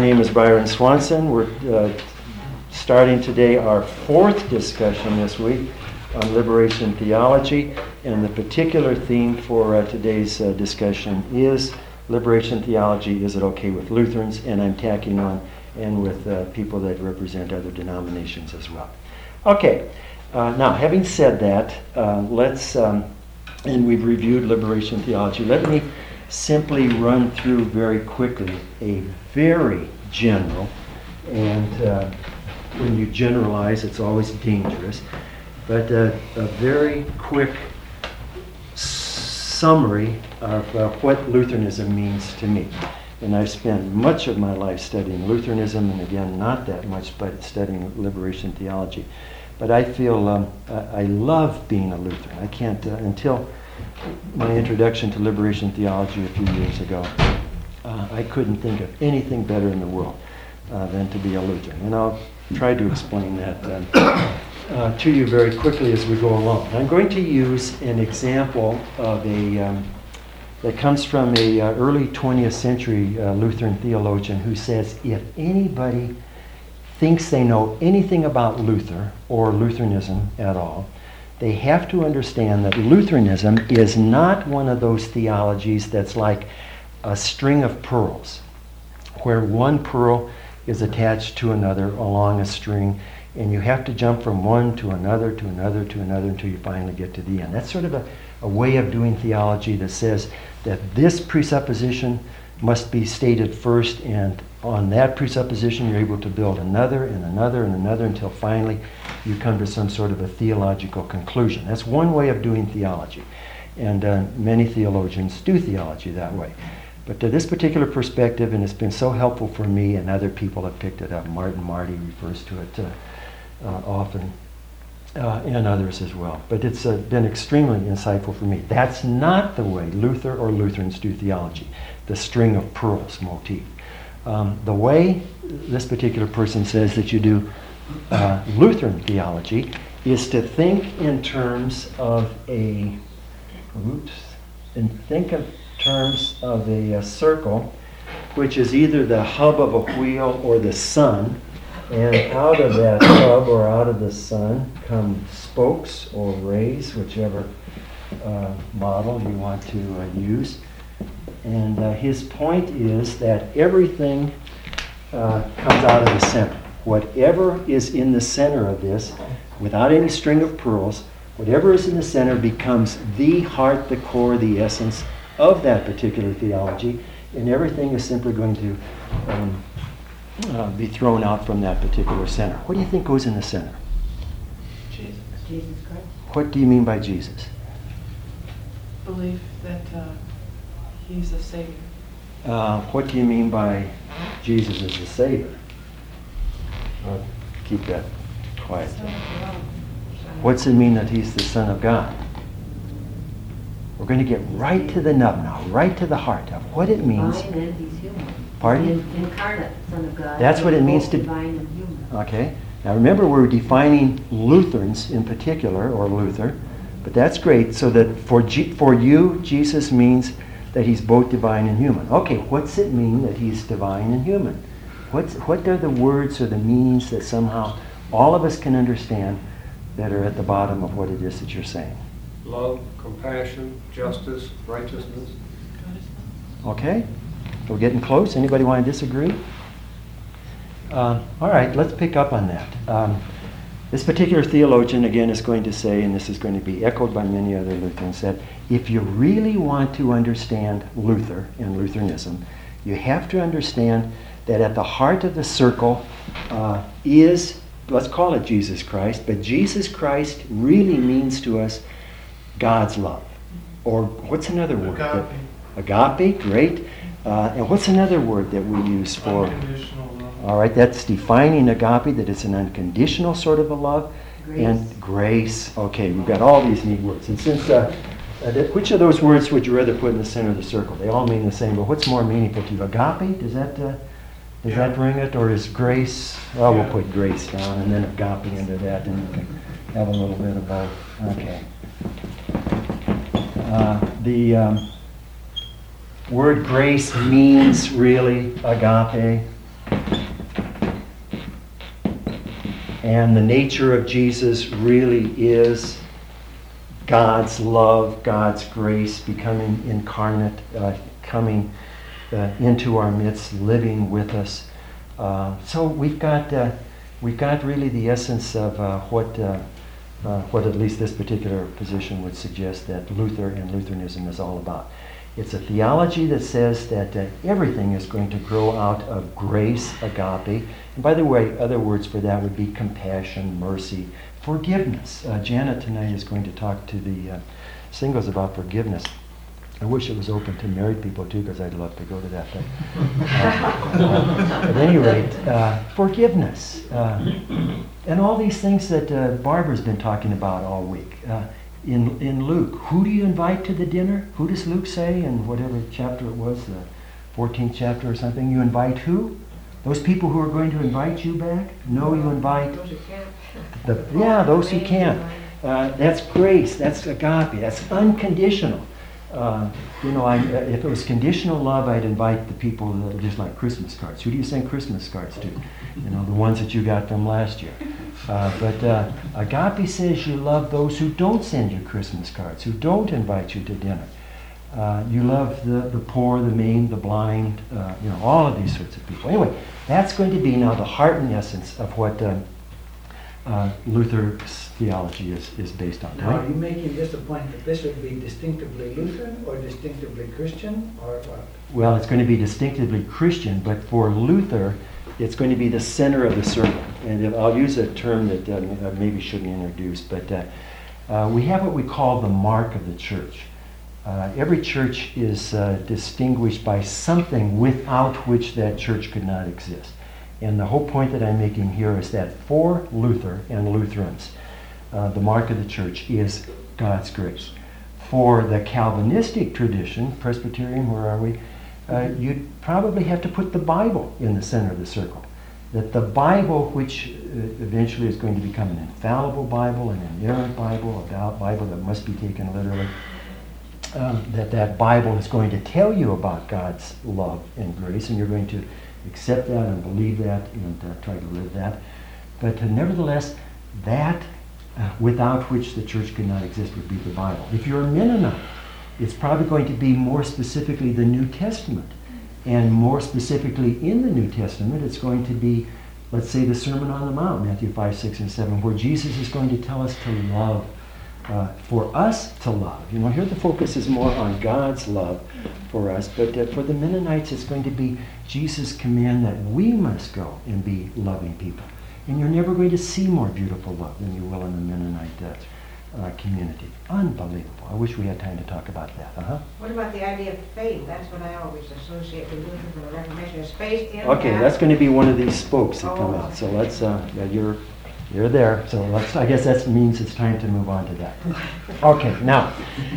name is Byron Swanson. We're starting today our fourth discussion this week on liberation theology, and the particular theme for today's discussion is liberation theology. Is it okay with Lutherans? And I'm tacking on and with people that represent other denominations as well. Okay, now having said that, let's, and we've reviewed liberation theology, let me simply run through very quickly a very general, and when you generalize it's always dangerous, but a very quick summary of what Lutheranism means to me. And I've spent much of my life studying Lutheranism, and again, not that much, but studying liberation theology. But I feel I love being a Lutheran. I can't, until my introduction to liberation theology a few years ago, I couldn't think of anything better in the world than to be a Lutheran. And I'll try to explain that to you very quickly as we go along. I'm going to use an example of that comes from a early 20th century Lutheran theologian who says if anybody thinks they know anything about Luther or Lutheranism at all, they have to understand that Lutheranism is not one of those theologies that's like a string of pearls, where one pearl is attached to another along a string, and you have to jump from one to another to another to another until you finally get to the end. That's sort of a way of doing theology that says that this presupposition must be stated first, and on that presupposition you're able to build another and another and another until finally you come to some sort of a theological conclusion. That's one way of doing theology, and many theologians do theology that way. But to this particular perspective, and it's been so helpful for me, and other people have picked it up, Martin Marty refers to it often, and others as well. But it's been extremely insightful for me. That's not the way Luther or Lutherans do theology, the string of pearls motif. The way this particular person says that you do Lutheran theology is to think in terms of a circle, which is either the hub of a wheel or the sun, and out of that hub or out of the sun come spokes or rays, whichever model you want to use. And his point is that everything comes out of the center. Whatever is in the center of this, without any string of pearls, whatever is in the center becomes the heart, the core, the essence of that particular theology, and everything is simply going to be thrown out from that particular center. What do you think goes in the center? Jesus Christ. What do you mean by Jesus? Belief that He's the Savior. What do you mean by Jesus as the Savior? I'll keep that quiet. What's it mean that He's the Son of God? We're going to get right to the nub now, right to the heart of what it means. Divine and He's human. Pardon? Incarnate Son of God. That's what it means to... Divine and human. Okay. Now remember, we're defining Lutherans in particular, or Luther, but that's great. So that for you, Jesus means that He's both divine and human. Okay, what's it mean that He's divine and human? What are the words or the meanings that somehow all of us can understand that are at the bottom of what it is that you're saying? Love, compassion, justice, righteousness. Okay, we're getting close. Anybody want to disagree? All right, let's pick up on that. This particular theologian, again, is going to say, and this is going to be echoed by many other Lutherans, that if you really want to understand Luther and Lutheranism, you have to understand that at the heart of the circle is, let's call it Jesus Christ, but Jesus Christ really means to us God's love. Or what's another word? Agape, great. And what's another word that we use for? Unconditional love. All right, that's defining agape, that it's an unconditional sort of a love. Grace. And grace. Okay, we've got all these neat words. And since, which of those words would you rather put in the center of the circle? They all mean the same, but what's more meaningful to you? Agape, does that ring it? Or is grace, well, we'll put grace down and then agape into that, and you can have a little bit of both. Okay. The word grace means really agape. And the nature of Jesus really is God's love, God's grace, becoming incarnate, coming into our midst, living with us. So we've got really the essence of what at least this particular position would suggest that Luther and Lutheranism is all about. It's a theology that says that everything is going to grow out of grace, agape. And by the way, other words for that would be compassion, mercy, forgiveness. Janet tonight is going to talk to the singles about forgiveness. I wish it was open to married people too, because I'd love to go to that thing. At any rate, forgiveness. And all these things that Barbara's been talking about all week. In Luke, who do you invite to the dinner? Who does Luke say in whatever chapter it was, the 14th chapter or something? You invite who? Those people who are going to invite you back? No, you invite... Those who can't. those who can't. That's grace, that's agape, that's unconditional. If it was conditional love, I'd invite the people that are just like Christmas cards. Who do you send Christmas cards to? The ones that you got from last year. But agape says you love those who don't send you Christmas cards, who don't invite you to dinner. You love the poor, the maimed, the blind, all of these sorts of people. Anyway, that's going to be now the heart and essence of what Luther's theology is based on. Now, are you making this a point that this would be distinctively Lutheran or distinctively Christian, or what? Well, it's going to be distinctively Christian, but for Luther, it's going to be the center of the sermon. And I'll use a term that I maybe shouldn't introduce, but we have what we call the mark of the church. Every church is distinguished by something without which that church could not exist. And the whole point that I'm making here is that for Luther and Lutherans, the mark of the church is God's grace. For the Calvinistic tradition, Presbyterian, where are we? You'd probably have to put the Bible in the center of the circle. That the Bible, which eventually is going to become an infallible Bible, an inerrant Bible, a Bible that must be taken literally, that Bible is going to tell you about God's love and grace, and you're going to accept that and believe that and try to live that. But nevertheless, that without which the church could not exist would be the Bible. If you're a Mennonite, it's probably going to be more specifically the New Testament. And more specifically in the New Testament, it's going to be, let's say, the Sermon on the Mount, Matthew 5, 6, and 7, where Jesus is going to tell us to love, for us to love. Here the focus is more on God's love for us, but for the Mennonites, it's going to be Jesus' command that we must go and be loving people. And you're never going to see more beautiful love than you will in the Mennonite community. Unbelievable. I wish we had time to talk about that. What about the idea of faith? That's what I always associate with Luther from the Reformation. Is faith in Okay, that? that's going to be one of these spokes that come Oh. out. So let's, you're there. So I guess that means it's time to move on to that. Okay, now,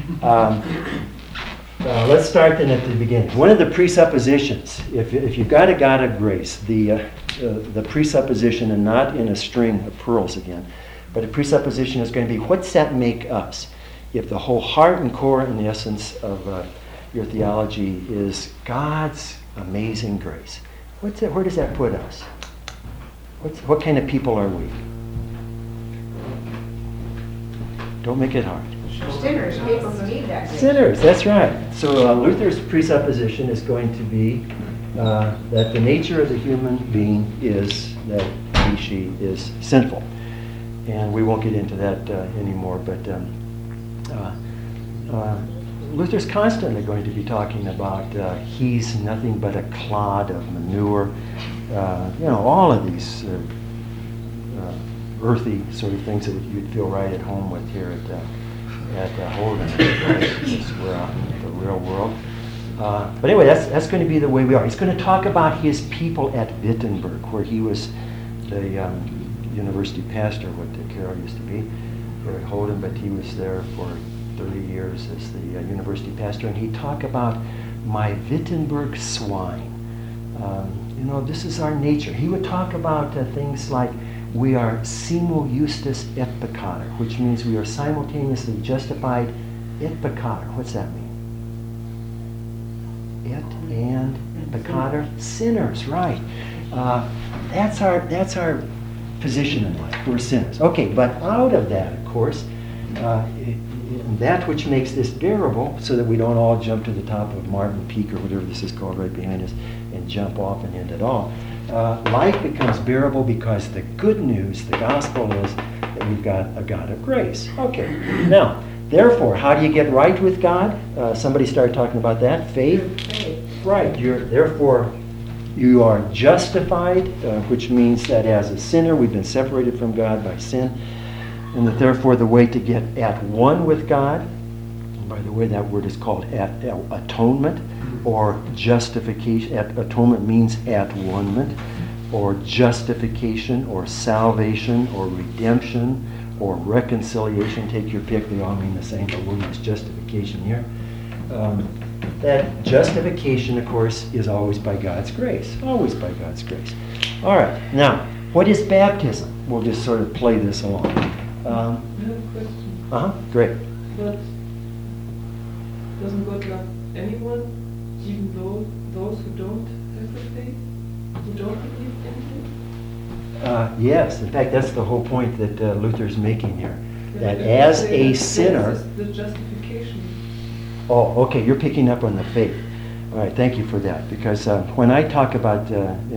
let's start then at the beginning. One of the presuppositions, if you've got a God of grace, the presupposition, and not in a string of pearls again, but a presupposition is going to be, what's that make us? If the whole heart and core and the essence of your theology is God's amazing grace, where does that put us? What kind of people are we? Don't make it hard. Sinners, people who need that grace. Sinners, that's right. So Luther's presupposition is going to be that the nature of the human being is that she is sinful. And we won't get into that anymore, but Luther's constantly going to be talking about he's nothing but a clod of manure. All of these earthy sort of things that you'd feel right at home with here at Holden, because we're out in the real world. But anyway, that's going to be the way we are. He's going to talk about his people at Wittenberg, where he was the university pastor, what Carol used to be, here at Holden, but he was there for 30 years as the university pastor, and he'd talk about my Wittenberg swine. This is our nature. He would talk about things like we are simul justus et peccator, which means we are simultaneously justified et peccator. What's that mean? Et and peccator, sinners, right? That's our position in life. We're sinners. Okay, but out of that, of course, that which makes this bearable, so that we don't all jump to the top of Martin Peak or whatever this is called right behind us and jump off and end it all. Life becomes bearable because the good news, the gospel, is that we've got a God of grace. Okay, now, therefore, how do you get right with God? Somebody started talking about that. Faith. Right. Therefore, you are justified, which means that as a sinner, we've been separated from God by sin. And that therefore the way to get at one with God, and by the way, that word is called atonement or justification. Atonement means at-one-ment, or justification or salvation or redemption or reconciliation. Take your pick, they all mean the same, but we'll use justification here. That justification, of course, is always by God's grace. Always by God's grace. All right, now, what is baptism? We'll just sort of play this along. I have a question. Great. But doesn't God love anyone, even those who don't have the faith, who don't believe in Him? Yes, in fact, that's the whole point that Luther's making here. That as a sinner... The justification. Oh, okay, you're picking up on the faith. All right, thank you for that. Because when I talk about,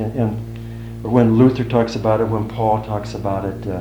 or when Luther talks about it, when Paul talks about it,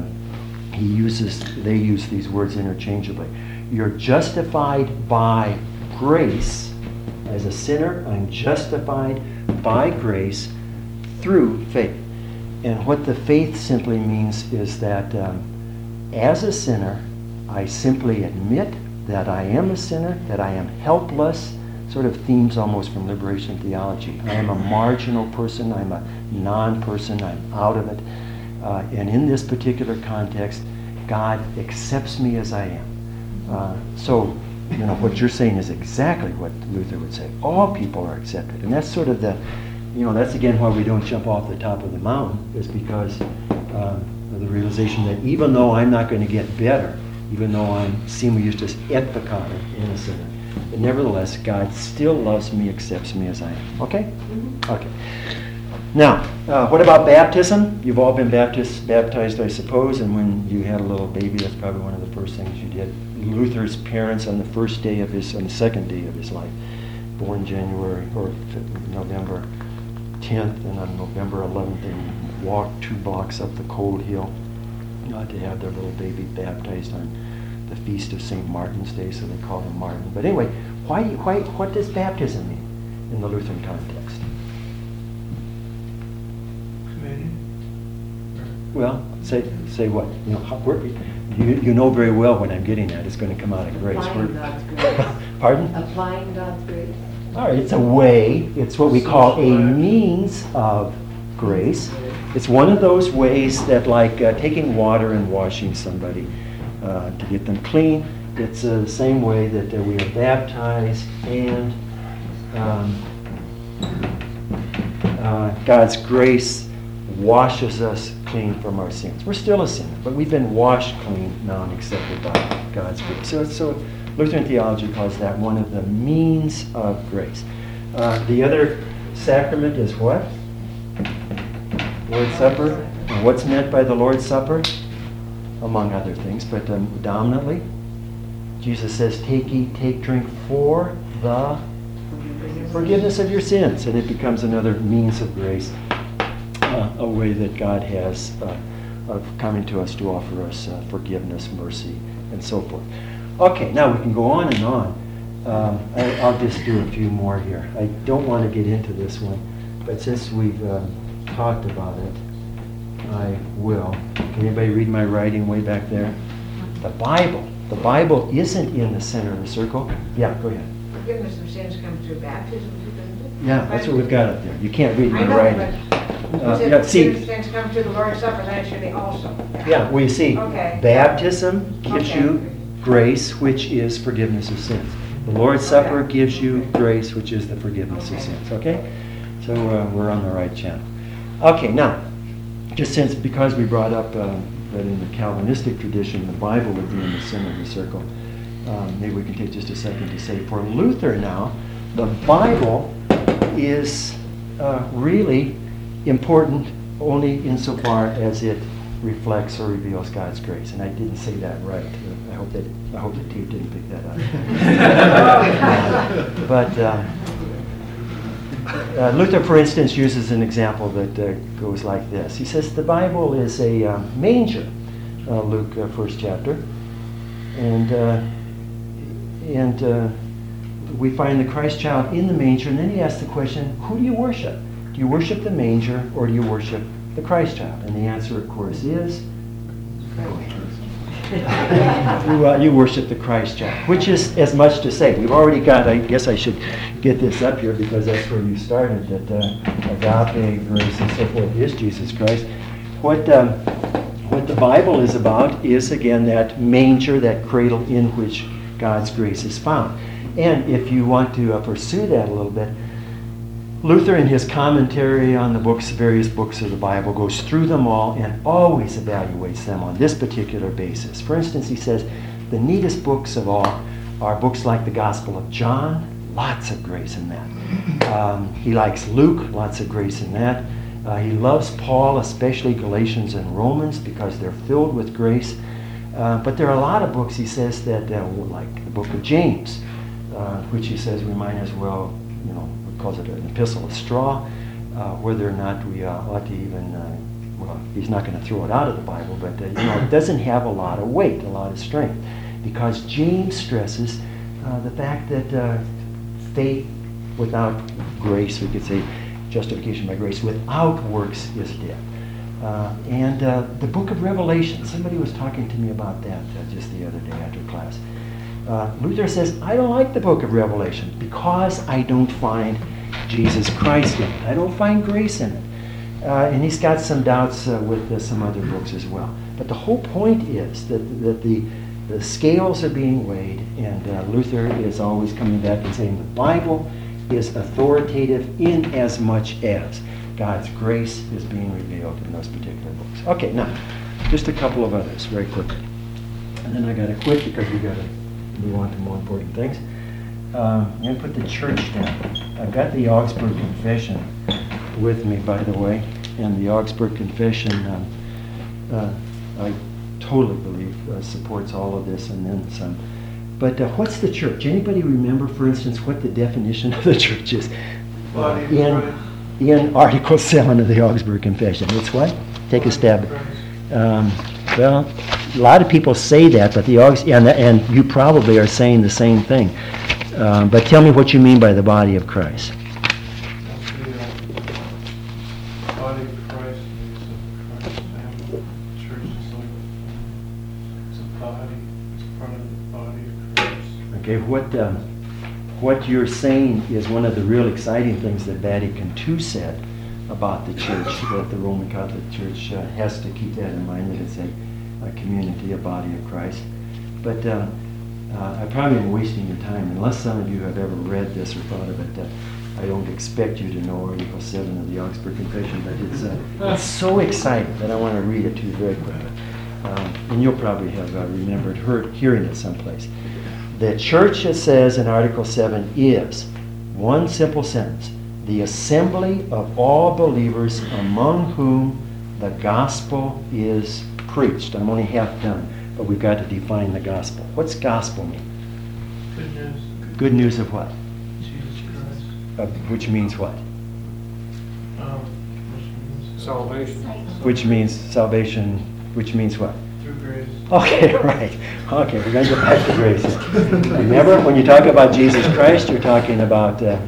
they use these words interchangeably. You're justified by grace. As a sinner, I'm justified by grace through faith. And what the faith simply means is that as a sinner, I simply admit that I am a sinner, that I am helpless, sort of themes almost from liberation theology. I am a marginal person, I'm a non-person, I'm out of it. And in this particular context, God accepts me as I am. So, you know, what you're saying is exactly what Luther would say. All people are accepted. And that's sort of that's again why we don't jump off the top of the mountain, is because of the realization that even though I'm not going to get better, even though I'm simul justus et peccator, in a sinner, but nevertheless, God still loves me, accepts me as I am. Okay? Mm-hmm. Okay. Now, what about baptism? You've all been baptized, I suppose, and when you had a little baby, that's probably one of the first things you did. Luther's parents on the second day of his life, born January or November 10th, and on November 11th, they walked 2 blocks up the cold hill to have their little baby baptized on the feast of St. Martin's Day, so they called him Martin. But anyway, what does baptism mean in the Lutheran context? Well, say what? You know very well what I'm getting at. It's going to come out of grace. Applying God's grace. Pardon? Applying God's grace. All right, it's a way. It's what we call a means of grace. It's one of those ways that, like taking water and washing somebody to get them clean. It's the same way that we are baptized, and God's grace washes us clean from our sins. We're still a sinner, but we've been washed clean now and accepted by God's grace. So Lutheran theology calls that one of the means of grace. The other sacrament is what? Lord's Supper. And what's meant by the Lord's Supper? Among other things, but dominantly, Jesus says, "Take, eat, take, drink for the forgiveness of your sins," and it becomes another means of grace, a way that God has of coming to us to offer us forgiveness, mercy, and so forth. Okay, now we can go on and on. I'll just do a few more here. I don't want to get into this one, but since we've talked about it, I will. Can anybody read my writing way back there? The Bible. The Bible isn't in the center of the circle. Yeah, go ahead. Forgiveness of sins comes through baptism, doesn't it? Yeah, that's what we've got up there. You can't read my I know, writing. but Yeah, see, forgiveness of sins come through the Lord's Supper, that should be also. yeah, well, you see, Okay. baptism gives Okay. you grace, which is forgiveness of sins. The Lord's Supper gives you grace, which is the forgiveness of sins. Okay? So we're on the right channel. Okay, now, because we brought up that in the Calvinistic tradition, the Bible would be in the center of the circle, maybe we can take just a second to say, for Luther now, the Bible is really important only insofar as it reflects or reveals God's grace. And I didn't say that right. I hope the tape didn't pick that up. But Luther, for instance, uses an example that goes like this. He says the Bible is a manger, Luke 1st chapter, and we find the Christ child in the manger, and then he asks the question, who do you worship? Do you worship the manger or do you worship the Christ child? And the answer, of course, is you worship the Christ child, which is as much to say. We've already got, I guess I should get this up here because that's where you started, that agape, grace, and so forth is Jesus Christ. What the Bible is about is, again, that manger, that cradle in which God's grace is found. And if you want to pursue that a little bit, Luther, in his commentary on the various books of the Bible, goes through them all and always evaluates them on this particular basis. For instance, he says, the neatest books of all are books like the Gospel of John, lots of grace in that. He likes Luke, lots of grace in that. He loves Paul, especially Galatians and Romans, because they're filled with grace. But there are a lot of books, he says, that like the book of James, which he says we might as well, calls it an epistle of straw, whether or not we ought to even, he's not going to throw it out of the Bible, but it doesn't have a lot of weight, a lot of strength, because James stresses the fact that faith without grace, we could say justification by grace, without works is dead. And the book of Revelation, somebody was talking to me about that just the other day after class. Luther says, I don't like the book of Revelation because I don't find Jesus Christ in it. I don't find grace in it. And he's got some doubts with some other books as well. But the whole point is that the scales are being weighed, and Luther is always coming back and saying the Bible is authoritative in as much as God's grace is being revealed in those particular books. Okay, now, just a couple of others very quickly. And then I got to quit because we got to move on to more important things. I'm going to put the church down. I've got the Augsburg Confession with me, by the way. And the Augsburg Confession, I totally believe, supports all of this and then some. But what's the church? Anybody remember, for instance, what the definition of the church is? In Article 7 of the Augsburg Confession. It's what? Take a stab. Well, a lot of people say that, but and you probably are saying the same thing. But tell me what you mean by the body of Christ. The body of Christ is a Christ family. The church is like it's a body. It's part of the body of Christ. Okay, what you're saying is one of the real exciting things that Vatican II said about the church, that the Roman Catholic Church has to keep that in mind, that it's a community, a body of Christ. But I probably am wasting your time, unless some of you have ever read this or thought of it. I don't expect you to know Article 7 of the Augsburg Confession, but it's so exciting that I want to read it to you very quickly. And you'll probably have remembered hearing it someplace. The church, it says in Article 7, is, one simple sentence, the assembly of all believers among whom the gospel is preached. I'm only half done, but we've got to define the gospel. What's gospel mean? Good news. Good news of what? Jesus Christ. Which means what? Salvation. Which means salvation, which means what? Through grace. Okay, right. Okay, we're going to go back to grace. Remember, when you talk about Jesus Christ, you're talking about the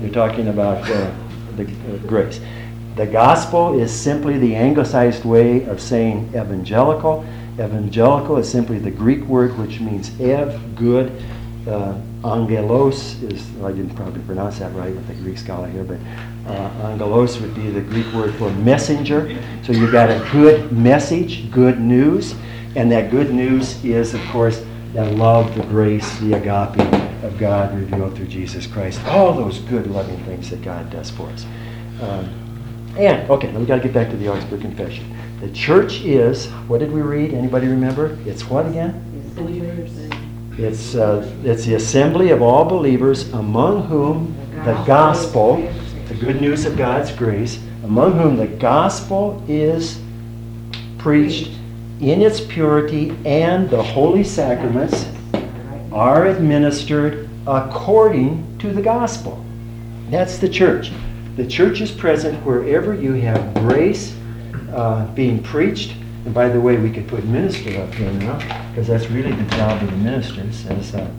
grace. The gospel is simply the anglicized way of saying evangelical. Evangelical is simply the Greek word which means ev, good. Angelos is, I didn't probably pronounce that right with the Greek scholar here, but angelos would be the Greek word for messenger. So you've got a good message, good news, and that good news is, of course, that love, the grace, the agape of God revealed through Jesus Christ. All those good, loving things that God does for us. Okay, now we've got to get back to the Augsburg Confession. The church is, what did we read? Anybody remember? It's what again? Believers and It's the assembly of all believers among whom the gospel, the good news of God's grace, among whom the gospel is preached in its purity, and the holy sacraments are administered according to the gospel. That's the church. The church is present wherever you have grace being preached. And by the way, we could put minister up here now, because that's really the job of the ministers, as the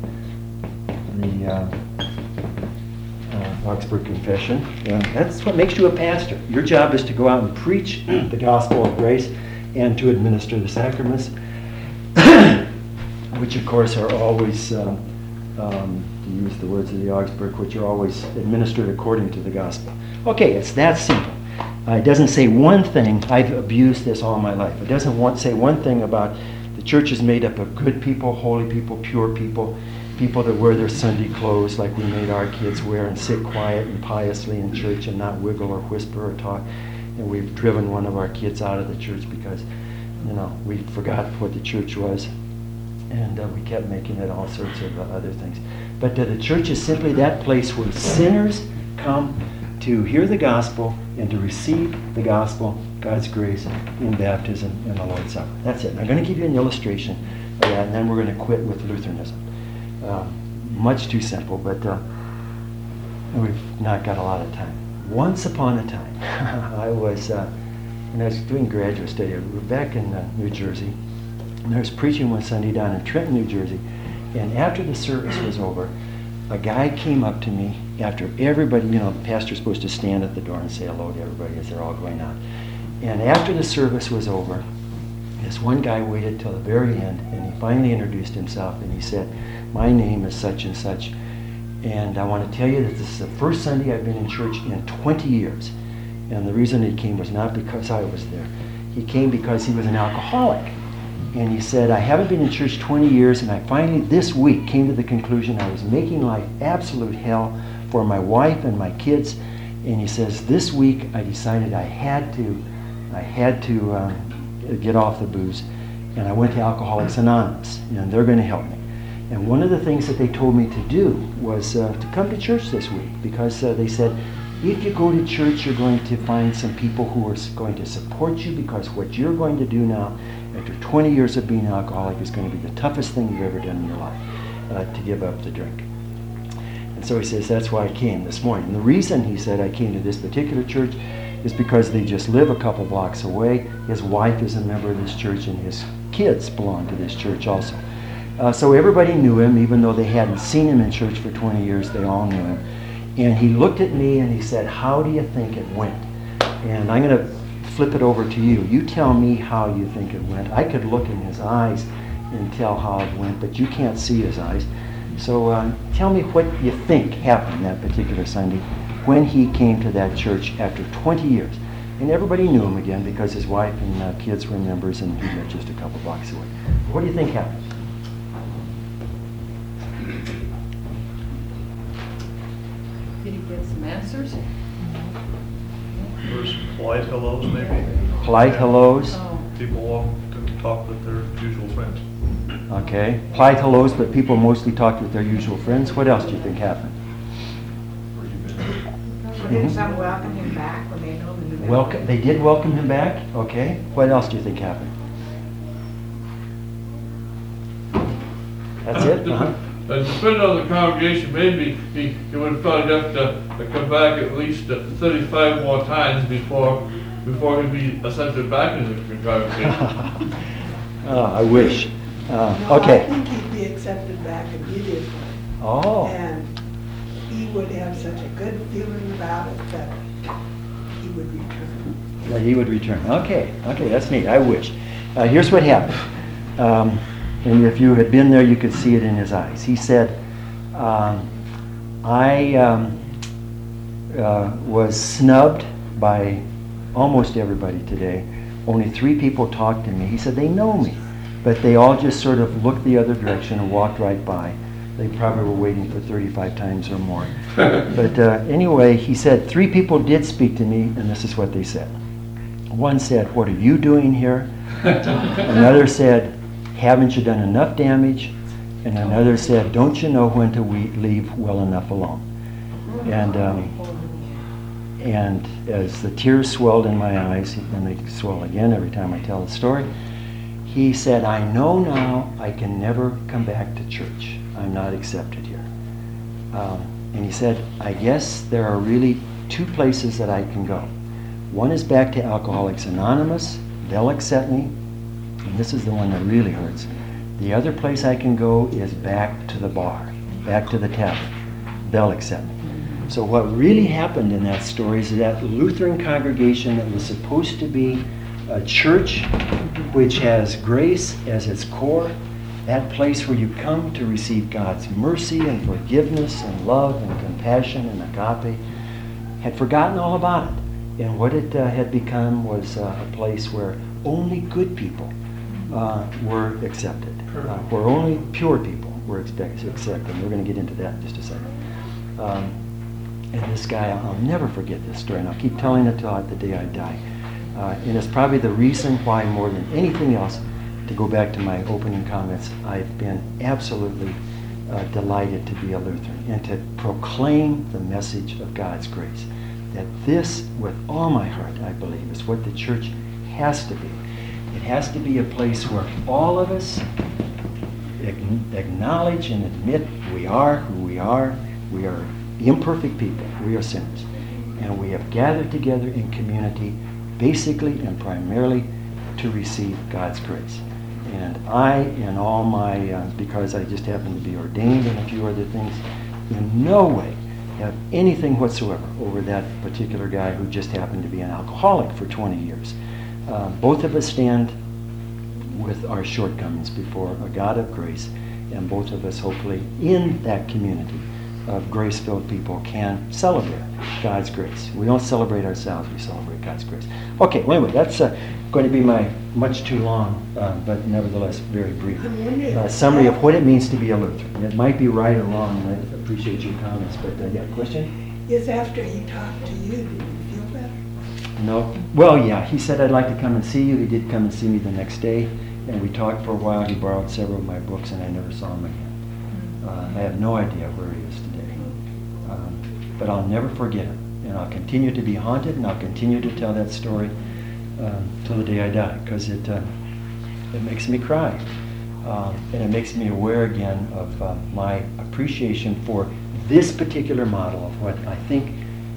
Augsburg Confession. That's what makes you a pastor. Your job is to go out and preach the gospel of grace and to administer the sacraments, which of course are always, to use the words of the Augsburg, which are always administered according to the gospel. Okay, it's that simple. It doesn't say one thing. I've abused this all my life. It doesn't say one thing about the church is made up of good people, holy people, pure people, people that wear their Sunday clothes like we made our kids wear and sit quiet and piously in church and not wiggle or whisper or talk. And we've driven one of our kids out of the church because, we forgot what the church was. And we kept making it all sorts of other things. But the church is simply that place where sinners come to hear the gospel and to receive the gospel, God's grace, in baptism and the Lord's Supper. That's it. I'm going to give you an illustration of that, and then we're going to quit with Lutheranism. Much too simple, but we've not got a lot of time. Once upon a time, when I was doing graduate study, we were back in New Jersey, and I was preaching one Sunday down in Trenton, New Jersey, and after the service was over, a guy came up to me after everybody, the pastor's supposed to stand at the door and say hello to everybody as they're all going out. And after the service was over, this one guy waited till the very end, and he finally introduced himself, and he said, "My name is such and such, and I want to tell you that this is the first Sunday I've been in church in 20 years. And the reason he came was not because I was there. He came because he was an alcoholic. And he said, I haven't been in church 20 years, and I finally this week came to the conclusion I was making life absolute hell for my wife and my kids. And he says, this week I decided I had to get off the booze, and I went to Alcoholics Anonymous, and they're going to help me. And one of the things that they told me to do was to come to church this week, because they said, if you go to church, you're going to find some people who are going to support you, because what you're going to do now, after 20 years of being an alcoholic, is going to be the toughest thing you've ever done in your life, to give up the drink. And so he says, that's why I came this morning. And the reason, he said, I came to this particular church is because they just live a couple blocks away. His wife is a member of this church, and his kids belong to this church also. So everybody knew him, even though they hadn't seen him in church for 20 years, they all knew him. And he looked at me and he said, how do you think it went? And I'm going to flip it over to you. You tell me how you think it went. I could look in his eyes and tell how it went, but you can't see his eyes. So tell me what you think happened that particular Sunday when he came to that church after 20 years. And everybody knew him again because his wife and kids were members, and he lived just a couple blocks away. What do you think happened? Did he get some answers? There's polite hellos, maybe. Polite hellos. Oh. People walk to talk with their usual friends. Okay. Polite hellos, but people mostly talked with their usual friends. What else do you think happened? Did some welcome him back when they know him? They did welcome him back. Okay. What else do you think happened? That's it? Uh-huh. Depending on the congregation, maybe he would probably have to come back at least 35 more times before he'd be accepted back into the congregation. I wish. No, Okay. I think he'd be accepted back immediately. Oh. And he would have such a good feeling about it that he would return. That he would return. Okay, that's neat. I wish. Here's what happened. And if you had been there, you could see it in his eyes. He said, I was snubbed by almost everybody today. Only 3 people talked to me. He said, they know me, but they all just sort of looked the other direction and walked right by. They probably were waiting for 35 times or more. But anyway, he said 3 people did speak to me, and this is what they said. One said, what are you doing here? Another said, haven't you done enough damage? And another said, don't you know when to leave well enough alone? And as the tears swelled in my eyes, and they swell again every time I tell the story, he said, I know now I can never come back to church. I'm not accepted here. And he said, I guess there are really two places that I can go. One is back to Alcoholics Anonymous. They'll accept me. And this is the one that really hurts. The other place I can go is back to the bar, back to the tavern. They'll accept me. So what really happened in that story is that Lutheran congregation that was supposed to be a church which has grace as its core, that place where you come to receive God's mercy and forgiveness and love and compassion and agape, had forgotten all about it. And what it had become was a place where only good people were accepted, where only pure people were accepted. We're going to get into that in just a second. And this guy, I'll never forget this story, and I'll keep telling it till the day I die. And it's probably the reason why, more than anything else, to go back to my opening comments, I've been absolutely delighted to be a Lutheran and to proclaim the message of God's grace. That this, with all my heart, I believe, is what the church has to be. It has to be a place where all of us acknowledge and admit we are who we are. We are imperfect people. We are sinners. And we have gathered together in community basically and primarily to receive God's grace. And I, in all my, because I just happen to be ordained and a few other things, in no way have anything whatsoever over that particular guy who just happened to be an alcoholic for 20 years. Both of us stand with our shortcomings before a God of grace, and both of us, hopefully, in that community of grace-filled people, can celebrate God's grace. We don't celebrate ourselves, we celebrate God's grace. Okay, well, anyway, that's going to be my much too long, but nevertheless very brief summary of what it means to be a Lutheran. It might be right or wrong, and I appreciate your comments, but yeah, question? Is after he talked to you, did you feel better? No. Well, yeah, he said, I'd like to come and see you. He did come and see me the next day, and we talked for a while. He borrowed several of my books, and I never saw him again. I have no idea where he is today. But I'll never forget him, and I'll continue to be haunted, and I'll continue to tell that story till the day I die, because it makes me cry, and it makes me aware again of my appreciation for this particular model of what I think,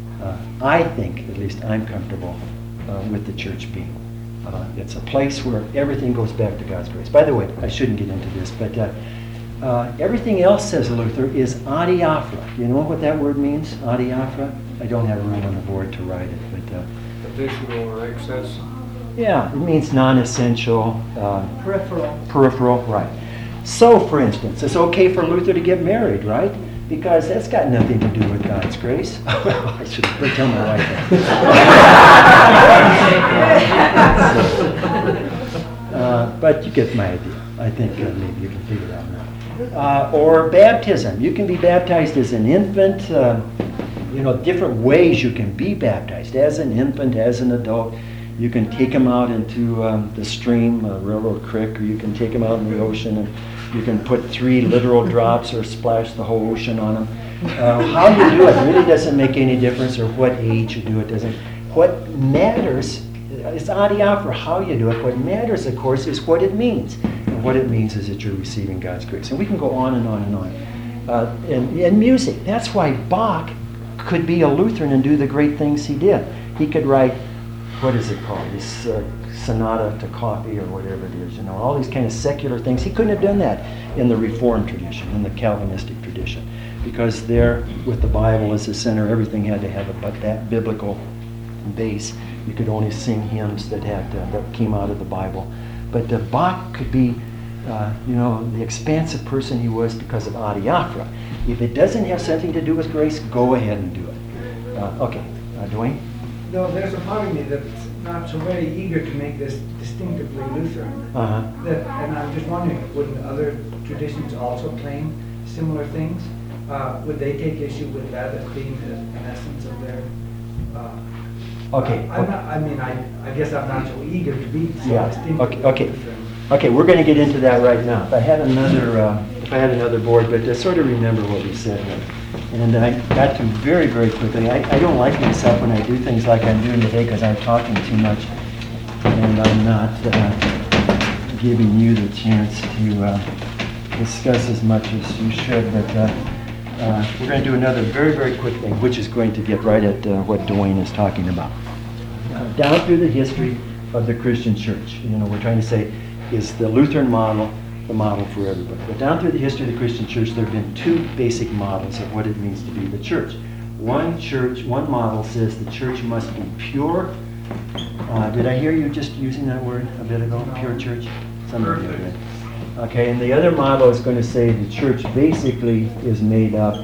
at least I'm comfortable with the church being. It's a place where everything goes back to God's grace. By the way, I shouldn't get into this, but everything else, says Luther, is adiaphora. You know what that word means, adiaphora? I don't have room on the board to write it, but... Additional or excess? Yeah, it means non-essential. Peripheral, right. So, for instance, it's okay for Luther to get married, right? Because that's got nothing to do with God's grace. Well, I should tell my wife that. But you get my idea. I think maybe you can figure it out now. Or baptism. You can be baptized as an infant. Different ways you can be baptized. As an infant, as an adult. You can take them out into the stream, a railroad creek, or you can take them out in the ocean, and you can put 3 literal drops or splash the whole ocean on them. How you do it really doesn't make any difference, or what age you do it doesn't. What matters, it's adiaphora how you do it. What matters, of course, is what it means. And what it means is that you're receiving God's grace. And we can go on and on and on. And music, that's why Bach could be a Lutheran and do the great things he did. He could write, what is it called? This sonata to coffee or whatever it is, all these kind of secular things. He couldn't have done that in the Reformed tradition, in the Calvinistic tradition, because there, with the Bible as the center, everything had to have that biblical base. You could only sing hymns that came out of the Bible. But Bach could be, the expansive person he was because of adiaphora. If it doesn't have something to do with grace, go ahead and do it. Okay, Dwayne? No, there's a part of me that's not so very eager to make this distinctively Lutheran. And I'm just wondering, wouldn't other traditions also claim similar things? Would they take issue with that as being an essence of their... Okay. I guess I'm not so eager to be so distinctively Lutheran. Okay, we're going to get into that right now. If I had another board, but to sort of remember what we said here. And I got to very, very quickly. I don't like myself when I do things like I'm doing today because I'm talking too much, and I'm not giving you the chance to discuss as much as you should, but we're going to do another very, very quick thing, which is going to get right at what Dwayne is talking about. Down through the history of the Christian church, we're trying to say, is the Lutheran model the model for everybody? But down through the history of the Christian church, there have been two basic models of what it means to be the church. One model says the church must be pure. Did I hear you just using that word a bit ago? Pure church? Somebody did. Okay, and the other model is going to say the church basically is made up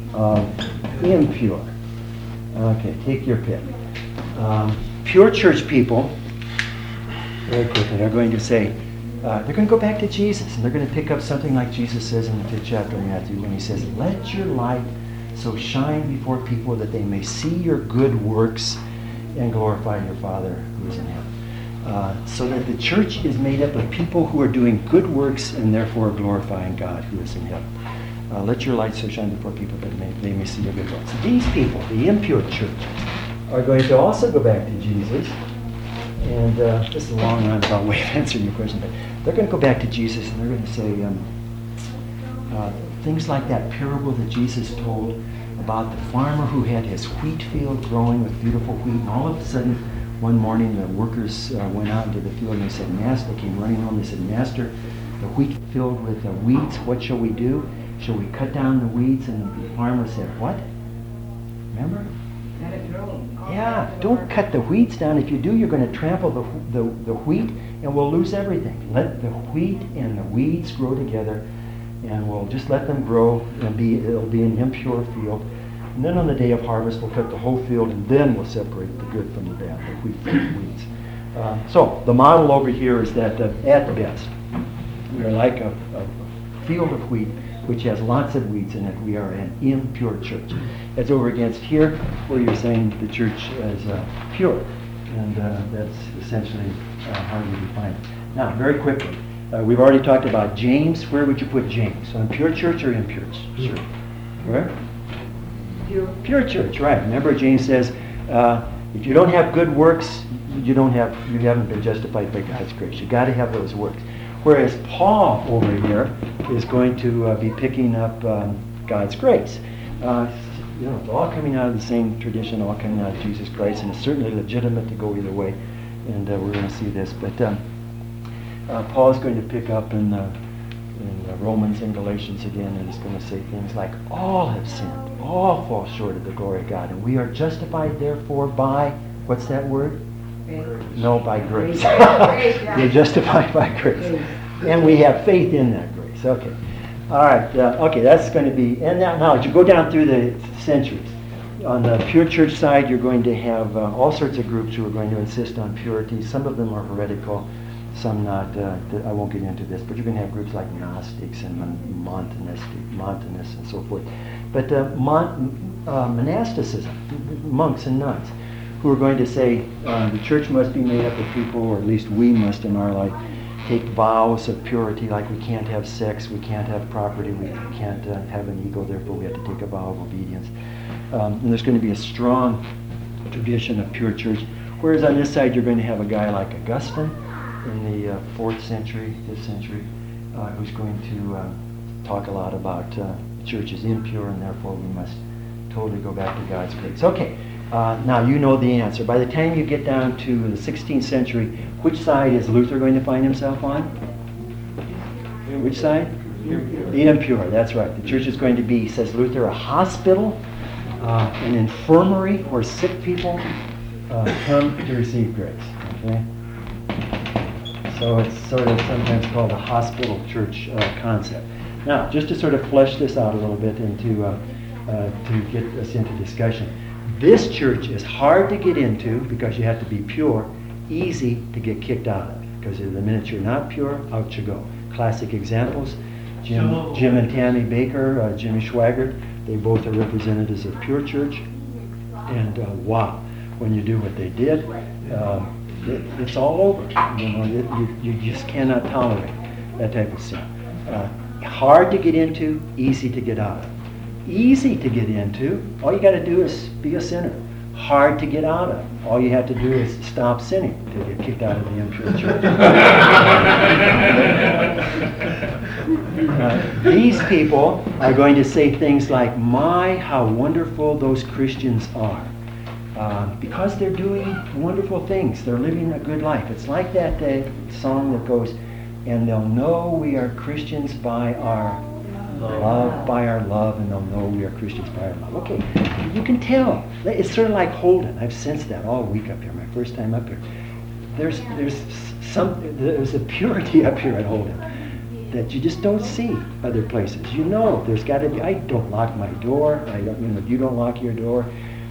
of impure. Okay, take your pick. Pure church people, very quickly, are going to say, they're going to go back to Jesus, and they're going to pick up something like Jesus says in the 5th chapter of Matthew when he says, "Let your light so shine before people that they may see your good works and glorify your Father who is in heaven." So that the church is made up of people who are doing good works and therefore glorifying God who is in heaven. Let your light so shine before people that they may see your good works. These people, the impure church, are going to also go back to Jesus. And this is a long roundabout way of answering your question, but they're going to go back to Jesus and they're going to say things like that parable that Jesus told about the farmer who had his wheat field growing with beautiful wheat, and all of a sudden one morning the workers went out into the field and they said, "Master," they came running home, they said, "Master, the wheat filled with weeds, what shall we do? Shall we cut down the weeds?" And the farmer said, "What? Remember? Let it grow. Yeah, don't cut the weeds down. If you do, you're going to trample the wheat and we'll lose everything. Let the wheat and the weeds grow together and we'll just let them grow and it'll be an impure field. And then on the day of harvest, we'll cut the whole field and then we'll separate the good from the bad, the wheat from the weeds." So the model over here is that at best, we are like a field of wheat which has lots of weeds in it. We are an impure church. As over against here, where you're saying the church is pure. And that's essentially how you define it. Now, very quickly, we've already talked about James. Where would you put James? On pure church or impure church? Where? Pure church, right. Remember James says, if you don't have good works, you haven't been justified by God's grace. You got to have those works. Whereas Paul over here is going to be picking up God's grace. It's all coming out of the same tradition, all coming out of Jesus Christ, and it's certainly legitimate to go either way. And we're going to see this. But Paul is going to pick up in Romans and Galatians again, and he's going to say things like, "All have sinned, all fall short of the glory of God, and we are justified therefore by," what's that word? No, by grace. You're justified by grace. And we have faith in that grace. Okay. All right. Okay, that's going to be... And now, as you go down through the centuries, on the pure church side, you're going to have all sorts of groups who are going to insist on purity. Some of them are heretical, some not. I won't get into this, but you're going to have groups like Gnostics and Montanists and so forth. But monasticism, monks and nuns, who are going to say the church must be made up of people, or at least we must in our life, take vows of purity, like we can't have sex, we can't have property, we can't have an ego, therefore we have to take a vow of obedience. And there's going to be a strong tradition of pure church. Whereas on this side you're going to have a guy like Augustine in the 4th century, 5th century, who's going to talk a lot about the church is impure and therefore we must totally go back to God's grace. Okay. Now you know the answer. By the time you get down to the 16th century, which side is Luther going to find himself on? Which side? The impure, that's right. The church is going to be, says Luther, a hospital, an infirmary where sick people come to receive grace. Okay? So it's sort of sometimes called a hospital church concept. Now, just to sort of flesh this out a little bit and to get us into discussion. This church is hard to get into because you have to be pure, easy to get kicked out of. Because the minute you're not pure, out you go. Classic examples, Jim and Tammy Baker, Jimmy Swaggart, they both are representatives of pure church. And wow, when you do what they did, it's all over. You just cannot tolerate that type of sin. Hard to get into, easy to get out of. Easy to get into, all you got to do is be a sinner. hard to get out of. All you have to do is stop sinning to get kicked out of the impure church. These people are going to say things like, my, how wonderful those Christians are. Because they're doing wonderful things. They're living a good life. It's like that song that goes, and they'll know we are Christians by our love, and they'll know we are Christians by our love. Okay, you can tell. It's sort of like Holden. I've sensed that all week up here, my first time up here. There's a purity up here at Holden that you just don't see other places. You know, there's got to be. I don't lock my door. You don't lock your door.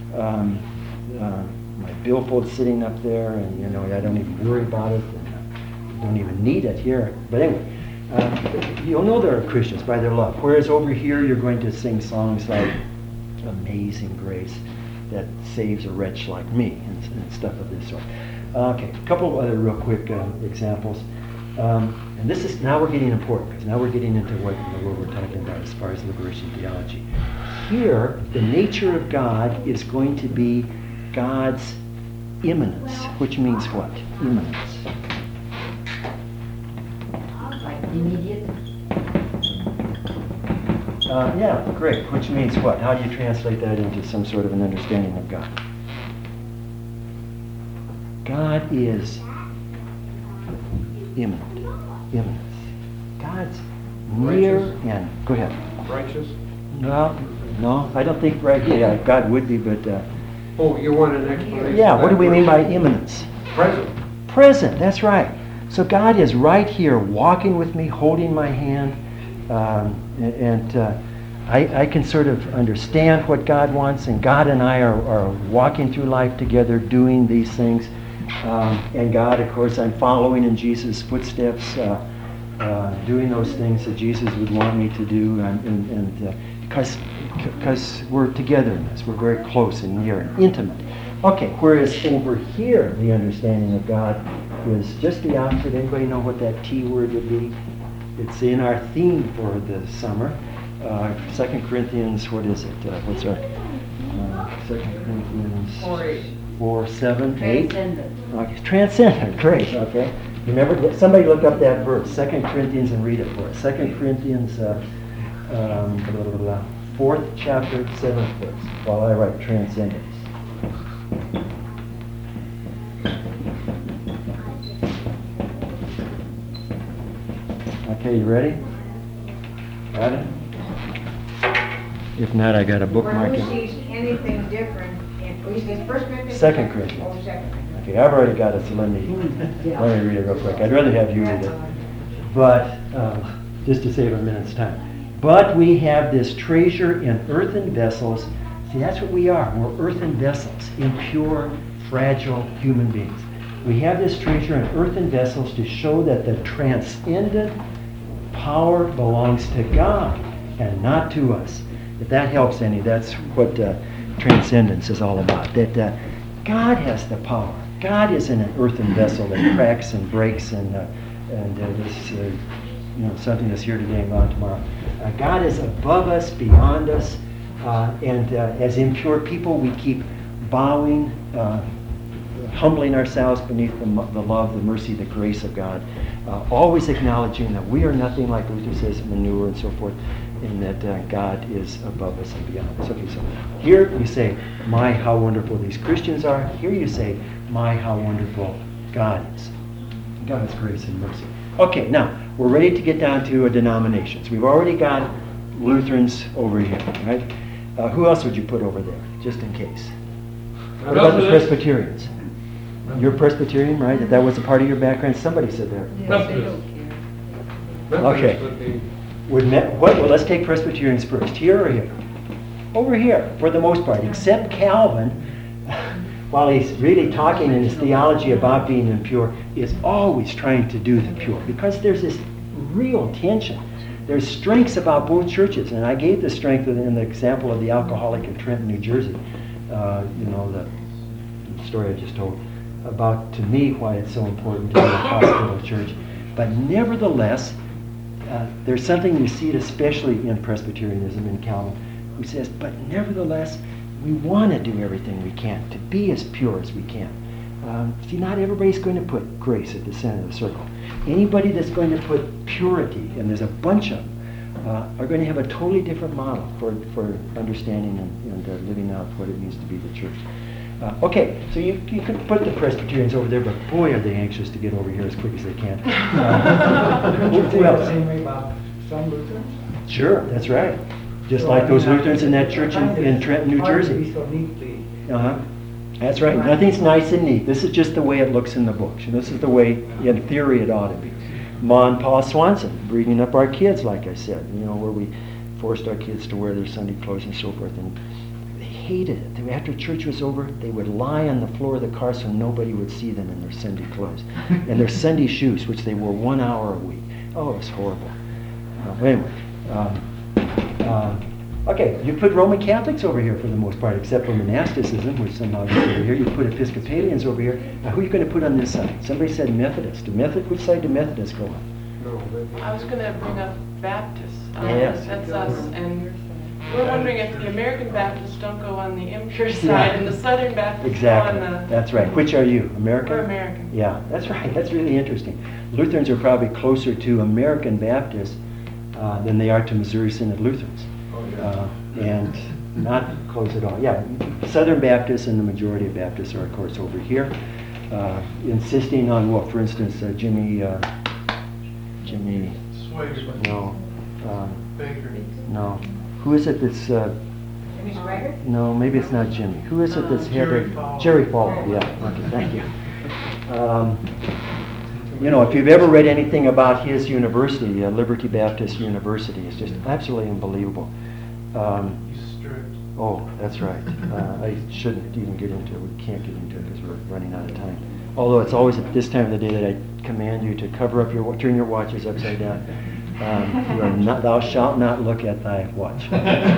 My billboard's sitting up there, and I don't even worry about it. And don't even need it here. But anyway. You'll know there are Christians by their love. Whereas over here you're going to sing songs like Amazing Grace that saves a wretch like me and stuff of this sort. Okay, a couple of other real quick examples. And this is, now we're getting important, because now we're getting into what we're talking about as far as liberation theology. Here, the nature of God is going to be God's immanence, which means what? Immanence. Immediate. Yeah, great. Which means what? How do you translate that into some sort of an understanding of God? God is immanent. Immanence. God's near and... Go ahead. Righteous? No, I don't think God would be, but... Oh, you want an explanation? Yeah, what do we mean by immanence? Present. Present, that's right. So God is right here, walking with me, holding my hand, I can sort of understand what God wants, and God and I are walking through life together, doing these things. And God, of course, I'm following in Jesus' footsteps, doing those things that Jesus would want me to do, because we're together in this, we're very close and near and intimate. Okay, whereas over here, the understanding of God is just the opposite. Anybody know what that T word would be? It's in our theme for the summer. 2 Corinthians, what is it? What's our 2 Corinthians 4:7, 8? Transcendent. Okay, transcendent, great, okay. Remember, somebody look up that verse, 2 Corinthians, and read it for us. 2 Corinthians 4th chapter, 7th verse, while I write transcendence. Okay, you ready? Got it? If not, I got a bookmark. Where who sees anything different you say 1 Corinthians? 2 Corinthians. Oh, 2 Corinthians. Okay, I've already got it, so let me read it real quick. I'd rather have you read it, but just to save a minute's time. But we have this treasure in earthen vessels. See, that's what we are. We're earthen vessels, impure, fragile human beings. We have this treasure in earthen vessels to show that the transcendent power belongs to God and not to us. If that helps any, that's what transcendence is all about. That God has the power. God isn't an earthen vessel that cracks and breaks and is something that's here today and gone tomorrow. God is above us, beyond us, and as impure people, we keep bowing, humbling ourselves beneath the love, the mercy, the grace of God, always acknowledging that we are nothing, like Luther says, manure and so forth, and that God is above us and beyond us. Okay, so here you say, my, how wonderful these Christians are. Here you say, my, how wonderful God is. God's grace and mercy. Okay, now, we're ready to get down to denominations. We've already got Lutherans over here, right? Who else would you put over there, just in case? What about the Presbyterians? You're Presbyterian, right? That was a part of your background? Somebody said that. Yes, they don't care. Okay. Well, let's take Presbyterians first. Here or here? Over here, for the most part, except Calvin, while he's really talking in his theology about being impure, is always trying to do the pure, because there's this real tension. There's strengths about both churches, and I gave the strength in the example of the alcoholic in Trenton, New Jersey. The story I just told about, to me, why it's so important to be a hospital church. But nevertheless, there's something you see it especially in Presbyterianism in Calvin, who says, but nevertheless, We want to do everything we can to be as pure as we can. See, not everybody's going to put grace at the center of the circle. Anybody that's going to put purity, and there's a bunch of them, are going to have a totally different model for understanding and living out what it means to be the church. Okay, so you could put the Presbyterians over there, but boy, are they anxious to get over here as quick as they can. Don't you feel the Well, same way about some Lutherans? sure, that's right. Just like those Lutherans in that church in Trenton, New Hard to Jersey. be so neatly. Uh-huh. That's right. Nothing's nice and neat. This is just the way it looks in the books. And this is the way, in theory, it ought to be. Ma and Pa Swanson, bringing up our kids, like I said, where we forced our kids to wear their Sunday clothes and so forth. And they hated it. After church was over, they would lie on the floor of the car so nobody would see them in their Sunday clothes. And their Sunday shoes, which they wore 1 hour a week. Oh, it was horrible. Anyway. Okay, you put Roman Catholics over here for the most part, except for monasticism, which somehow is over here. You put Episcopalians over here. Now, who are you going to put on this side? Somebody said Methodist. Which side do Methodists go on? I was going to bring up Baptists. Yes. That's us. And we're wondering if the American Baptists don't go on the impure side and the Southern Baptists Exactly. go on the... That's right. Which are you? American? We're American. Yeah, that's right. That's really interesting. Lutherans are probably closer to American Baptists than they are to Missouri Synod Lutherans. And not close at all. Yeah, Southern Baptists and the majority of Baptists are, of course, over here, insisting on what, for instance, Jimmy, Swager. no, Baker. no. Who is it that's, Jimmy Swaggart? no, maybe it's not Jimmy. Who is it that's Jerry headed? Falwell. Jerry Falwell, yeah, okay, thank you. If you've ever read anything about his university, Liberty Baptist University, it's just absolutely unbelievable. He's strict. Oh, that's right. I shouldn't even get into it. We can't get into it because we're running out of time. Although it's always at this time of the day that I command you to cover up turn your watches upside down. Thou shalt not look at thy watch.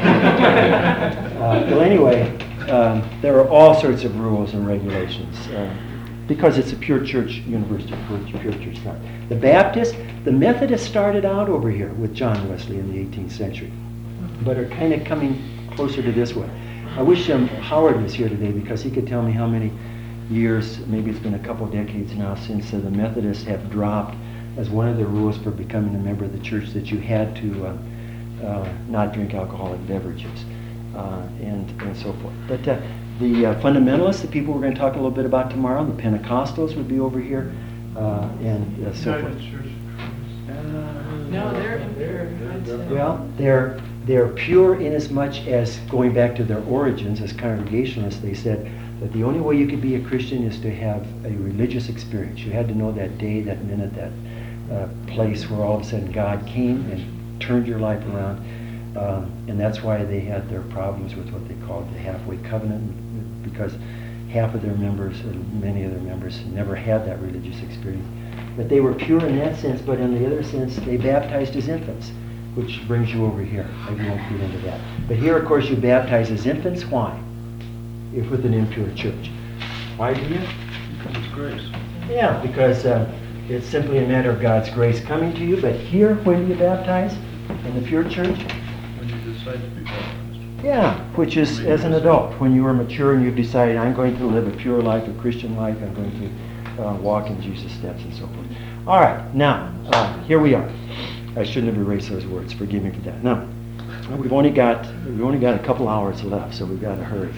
Well, anyway, there are all sorts of rules and regulations because it's a pure church university, pure church start. The Methodists started out over here with John Wesley in the 18th century, but are kind of coming closer to this way. I wish Howard was here today because he could tell me how many years, maybe it's been a couple decades now, since the Methodists have dropped as one of the rules for becoming a member of the church that you had to not drink alcoholic beverages and so forth. But the fundamentalists, the people we're going to talk a little bit about tomorrow, the Pentecostals would be over here and so forth. United Church of Christ. No, they're impure. I'd say. Well, they're pure in as much as going back to their origins as Congregationalists. They said that the only way you could be a Christian is to have a religious experience. You had to know that day, that minute, that place where all of a sudden God came and turned your life around. And that's why they had their problems with what they called the halfway covenant, because half of their members, or many of their members, never had that religious experience. But they were pure in that sense, but in the other sense, they baptized as infants, which brings you over here. I won't get into that. But here, of course, you baptize as infants. Why? If with an impure church. Why do you? Because it's grace. Yeah, because it's simply a matter of God's grace coming to you. But here, when do you baptize? In the pure church? When you decide to be baptized. Yeah, which is as an adult, when you are mature and you've decided, I'm going to live a pure life, a Christian life, I'm going to walk in Jesus' steps and so forth. All right, now, here we are. I shouldn't have erased those words. Forgive me for that. Now, we've only got a couple hours left, so we've got to hurry.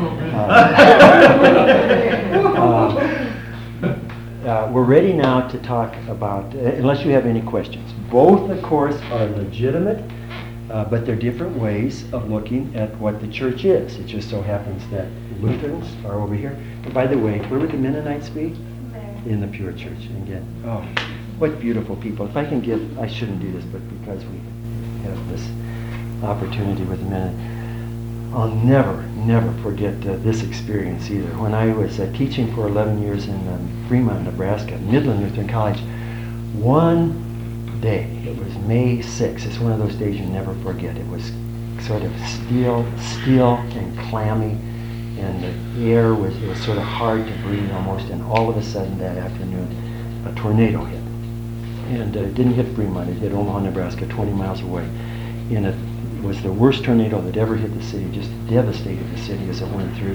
We're ready now to talk about, unless you have any questions. Both, of course, are legitimate, but they're different ways of looking at what the church is. It just so happens that Lutherans are over here. And by the way, where would the Mennonites be? In the pure church. And again, oh, what beautiful people. If I can give, I shouldn't do this, but because we have this opportunity with the Mennonites, I'll never forget this experience either. When I was teaching for 11 years in Fremont, Nebraska, Midland Lutheran College, one day, it was May 6th, it's one of those days you never forget. It was sort of still and clammy, and the air was sort of hard to breathe almost, and all of a sudden that afternoon, a tornado hit. And it didn't hit Fremont, it hit Omaha, Nebraska, 20 miles away, in a was the worst tornado that ever hit the city, just devastated the city as it went through,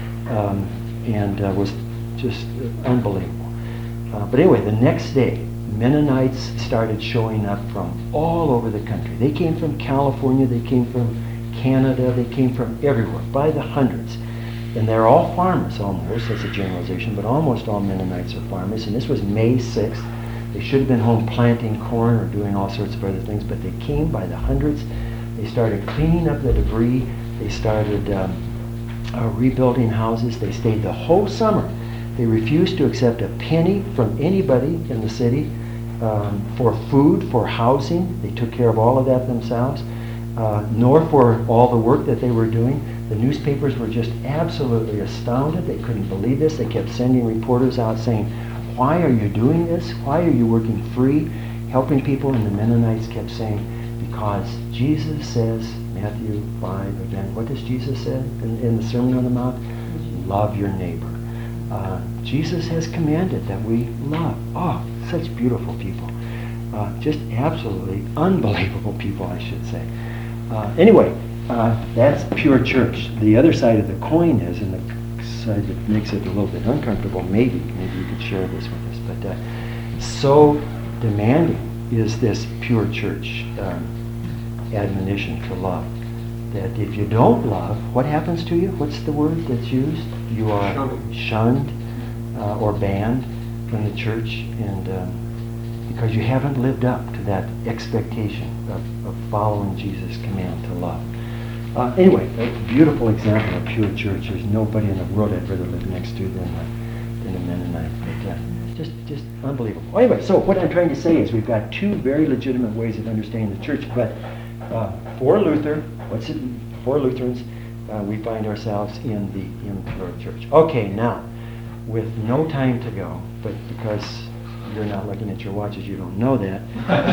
and was just unbelievable. But anyway, the next day, Mennonites started showing up from all over the country. They came from California, they came from Canada, they came from everywhere, by the hundreds. And they're all farmers almost, that's a generalization, but almost all Mennonites are farmers. And this was May 6th. They should have been home planting corn or doing all sorts of other things, but they came by the hundreds. They started cleaning up the debris. They started rebuilding houses. They stayed the whole summer. They refused to accept a penny from anybody in the city for food, for housing. They took care of all of that themselves, nor for all the work that they were doing. The newspapers were just absolutely astounded. They couldn't believe this. They kept sending reporters out saying, "Why are you doing this? Why are you working free, helping people?" And the Mennonites kept saying, "Because Jesus says," Matthew 5 again, what does Jesus say in the Sermon on the Mount? Love your neighbor. Jesus has commanded that we love. Oh, such beautiful people. Just absolutely unbelievable people, I should say. Anyway, that's pure church. The other side of the coin is, and the side that makes it a little bit uncomfortable, maybe you could share this with us, but so demanding is this pure church admonition to love, that if you don't love, what happens to you? What's the word that's used? You are shunned or banned from the church, and because you haven't lived up to that expectation of following Jesus' command to love. Anyway, a beautiful example of pure church. There's nobody in the world I'd rather live next to than a Mennonite. But just unbelievable. Anyway, so what I'm trying to say is we've got two very legitimate ways of understanding the church. But for Luther, for Lutherans, we find ourselves in the impure church. Okay, now, with no time to go, but because you're not looking at your watches, you don't know that,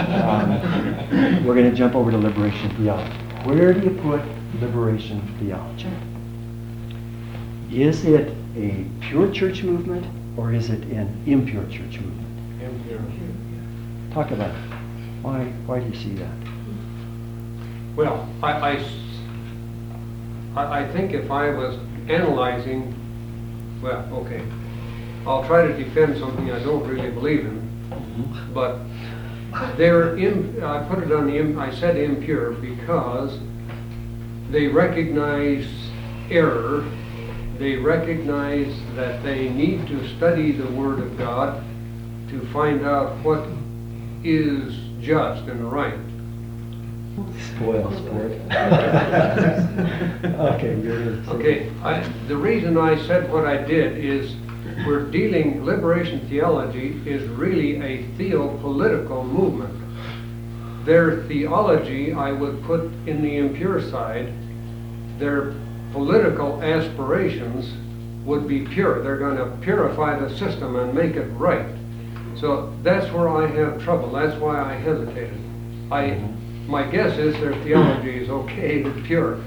we're going to jump over to liberation theology. Where do you put liberation theology? Is it a pure church movement, or is it an impure church movement? Impure. Talk about it. Why do you see that? Well, I think if I was analyzing, well, okay, I'll try to defend something I don't really believe in, but I put it on I said impure because they recognize error. They recognize that they need to study the Word of God to find out what is just and right. Spoil sport. Okay, Okay, the reason I said what I did is liberation theology is really a theopolitical movement. Their theology, I would put in the impure side. Their political aspirations would be pure. They're going to purify the system and make it right. So that's where I have trouble. That's why I hesitated. My guess is their theology is okay with impure,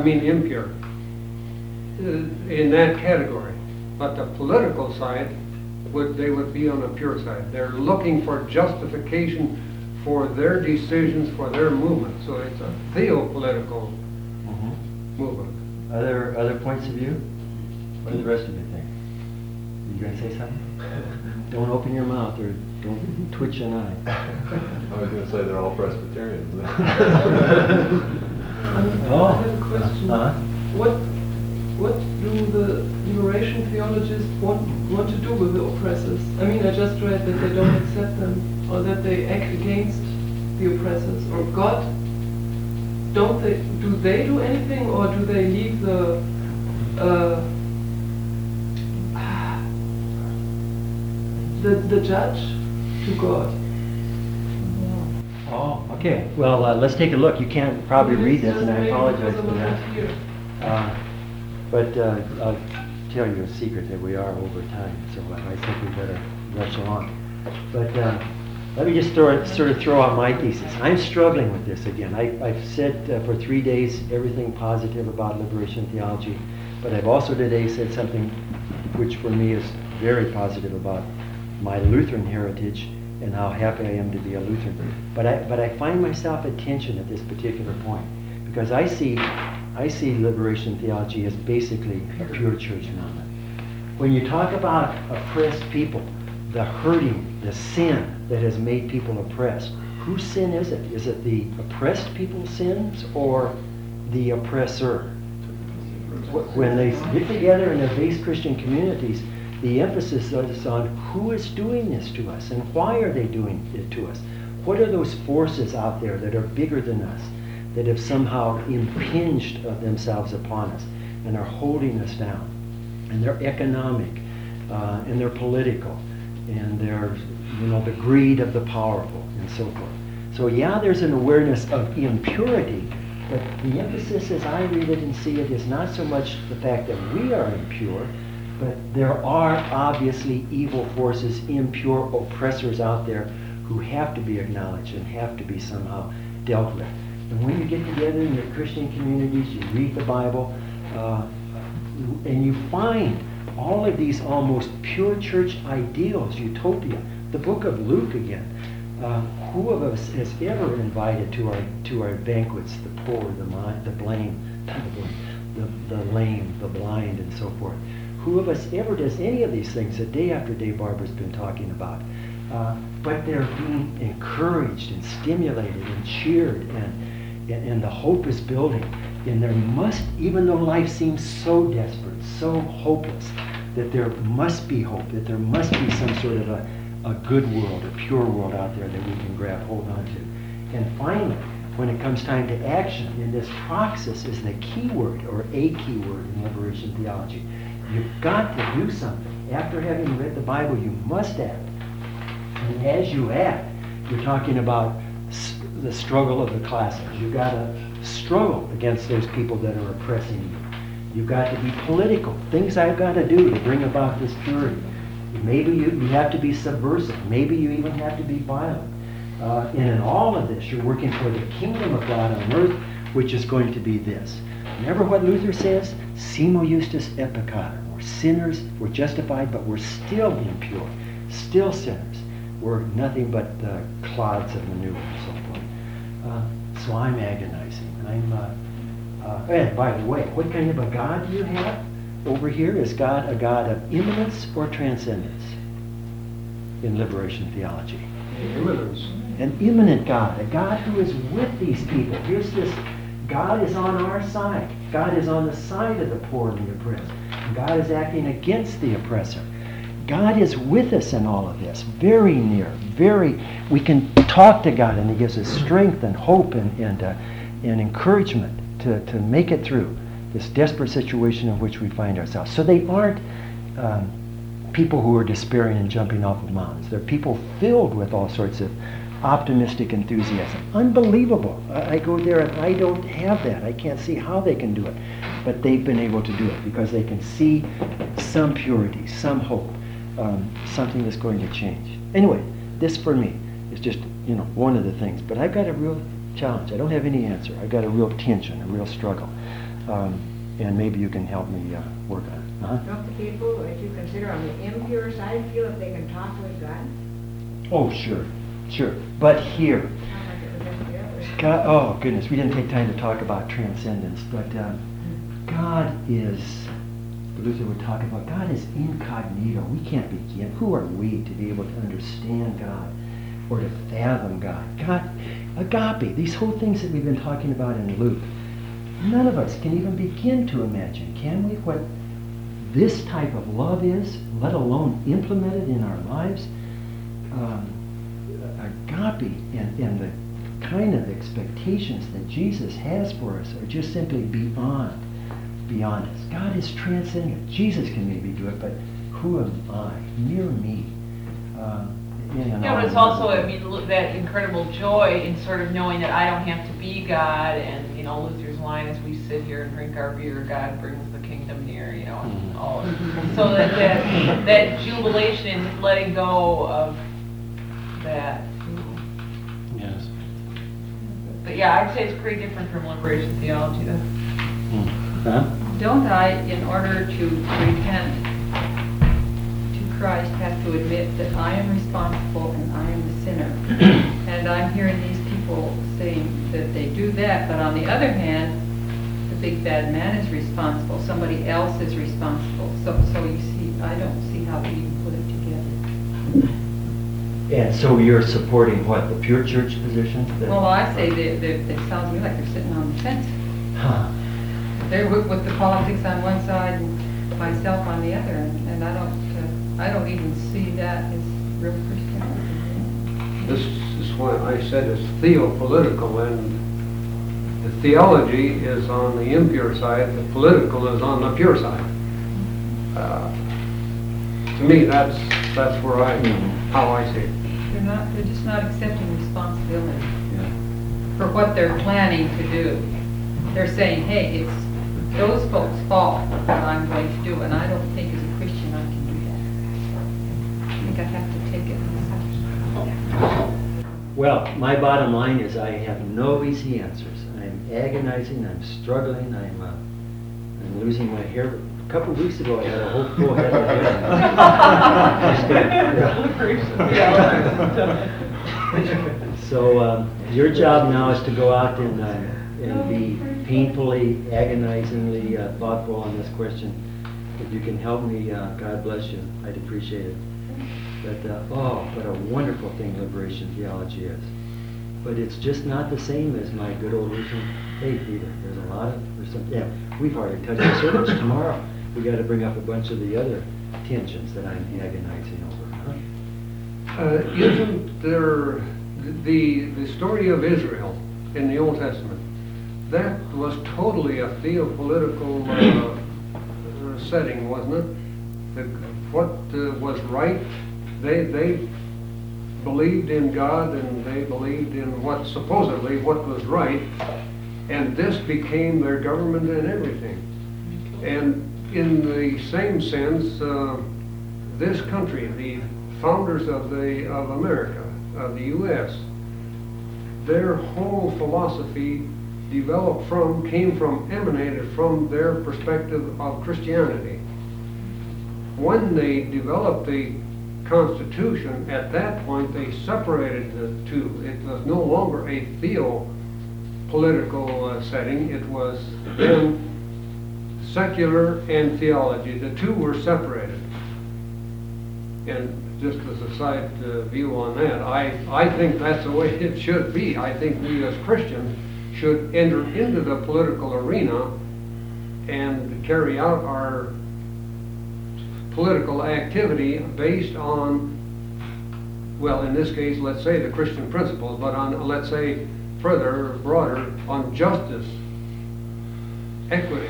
in that category. But the political side, they would be on the pure side. They're looking for justification for their decisions, for their movement. So it's a theopolitical movement. Other points of view? What do the rest of you think? You going to say something? Don't open your mouth or don't twitch an eye. I was going to say they're all Presbyterians. I have a question. What do the liberation theologists want to do with the oppressors? I mean, I just read that they don't accept them, or that they act against the oppressors, or God. Do they do anything, or do they leave the judge to God? Oh, okay. Well, let's take a look. You can't probably read this, and I apologize for that. But I'll tell you a secret that we are over time, so I think we better rush along. But let me just sort of throw out my thesis. I'm struggling with this again. I've said for 3 days everything positive about liberation theology, but I've also today said something which for me is very positive about my Lutheran heritage and how happy I am to be a Lutheran. But I find myself at tension at this particular point, Because I see liberation theology as basically a pure church movement. When you talk about oppressed people, the hurting, the sin that has made people oppressed, whose sin is it? Is it the oppressed people's sins or the oppressor? When they get together in their base Christian communities, the emphasis is on who is doing this to us and why are they doing it to us? What are those forces out there that are bigger than us, that have somehow impinged themselves upon us and are holding us down? And they're economic, and they're political, and they're, the greed of the powerful, and so forth. So yeah, there's an awareness of impurity, but the emphasis as I read it and see it is not so much the fact that we are impure, but there are obviously evil forces, impure oppressors out there who have to be acknowledged and have to be somehow dealt with. And when you get together in your Christian communities, you read the Bible, and you find all of these almost pure church ideals, utopia. The book of Luke again. Who of us has ever invited to our banquets the poor, the lame, the blind, and so forth? Who of us ever does any of these things that day after day Barbara's been talking about? But they're being encouraged and stimulated and cheered, and the hope is building. And there must, even though life seems so desperate, so hopeless, that there must be hope, that there must be some sort of a good world, a pure world out there that we can hold on to. And finally, when it comes time to action, and this praxis is the key word, or a key word in liberation theology. You've got to do something. After having read the Bible, you must act. And as you act, you're talking about the struggle of the classes. You've got to struggle against those people that are oppressing you. You've got to be political. Things I've got to do to bring about this purity. Maybe you have to be subversive. Maybe you even have to be violent. And in all of this, you're working for the kingdom of God on earth, which is going to be this. Remember what Luther says? Simo justus et peccator. We're sinners, we're justified, but we're still impure, still sinners. We're nothing but clods of manure and so forth. So I'm agonizing. And by the way, what kind of a God do you have? Over here, is God a God of immanence or transcendence in liberation theology? Immanence. An immanent God, a God who is with these people. Here's this, God is on our side. God is on the side of the poor and the oppressed. God is acting against the oppressor. God is with us in all of this, very near, we can talk to God and He gives us strength and hope and encouragement to make it through this desperate situation in which we find ourselves. So they aren't people who are despairing and jumping off of mountains. They're people filled with all sorts of optimistic enthusiasm. Unbelievable. I go there and I don't have that. I can't see how they can do it. But they've been able to do it because they can see some purity, some hope, something that's going to change. Anyway, this for me is just, one of the things. But I've got a real challenge. I don't have any answer. I've got a real tension, a real struggle. And maybe you can help me work on it. Don't the people that you consider on the impure side feel if they can talk with God? Oh, sure. But here, God, oh goodness, we didn't take time to talk about transcendence, but God is, Luther would talk about, God is incognito. We can't begin. Who are we to be able to understand God or to fathom God? God, agape, these whole things that we've been talking about in Luke, none of us can even begin to imagine, can we, what this type of love is, let alone implement it in our lives? Agape and the kind of expectations that Jesus has for us are just simply beyond us. God is transcendent. Jesus can maybe do it, but who am I? Mere me. Yeah, but it's also, that incredible joy in sort of knowing that I don't have to be God, and Luther's line as we sit here and drink our beer, God brings the kingdom near, and all of it. So that jubilation in letting go of that. Yes. But yeah, I'd say it's pretty different from liberation theology, though. Don't I, in order to repent to Christ, have to admit that I am responsible and I am the sinner? And I'm hearing these people saying that they do that, but on the other hand, the big bad man is responsible, somebody else is responsible. So you see, I don't see how they even put it together. And so you're supporting what, the pure church position? Well, I say it sounds to me like they're sitting on the fence. Huh. They're with the politics on one side and myself on the other, and I don't even see that as real Christianity. This is why I said it's theopolitical, and the theology is on the impure side, the political is on the pure side. To me, that's where how I see it. They're just not accepting responsibility for what they're planning to do. They're saying, hey, it's those folks' fault what I'm going to do, and I don't think as a Christian I can do that. I think I have to take it myself. Well, my bottom line is I have no easy answers. I'm agonizing, I'm struggling, I'm losing my hair. A couple of weeks ago I had a whole full head of hair. So your job now is to go out and be painfully, agonizingly thoughtful on this question. If you can help me, God bless you. I'd appreciate it. But what a wonderful thing liberation theology is. But it's just not the same as my good old Lutheran faith either. There's we've already touched the surface. Tomorrow we got to bring up a bunch of the other tensions that I'm agonizing over. Isn't there the story of Israel in the Old Testament? That was totally a theopolitical setting, wasn't it? What was right, they believed in God, and they believed in what was right, and this became their government and everything. And in the same sense, this country, the founders of America, of the U.S., their whole philosophy emanated from their perspective of Christianity. When they developed the Constitution, at that point they separated the two. It was no longer a theopolitical setting. It was then secular and theology. The two were separated. And just as a side view on that, I think that's the way it should be. I think we as Christians should enter into the political arena and carry out our political activity based on, well, in this case, let's say the Christian principles, but on, let's say, broader, on justice, equity.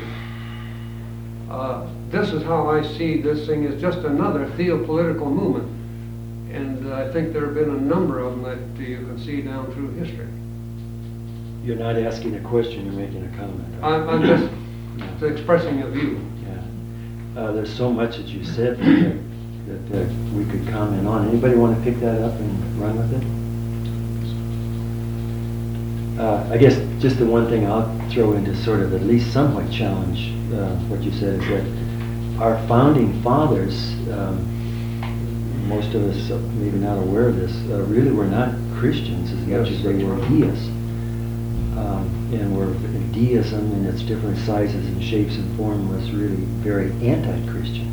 This is how I see this thing as just another theopolitical movement. And I think there have been a number of them that you can see down through history. You're not asking a question, you're making a comment. Right? I'm just expressing a view. Yeah. There's so much that you said that we could comment on. Anybody want to pick that up and run with it? I guess just the one thing I'll throw in to sort of at least somewhat challenge what you said is that our founding fathers, most of us maybe not aware of this, really were not Christians as much as they were deists. And deism in its different sizes and shapes and form was really very anti-Christian.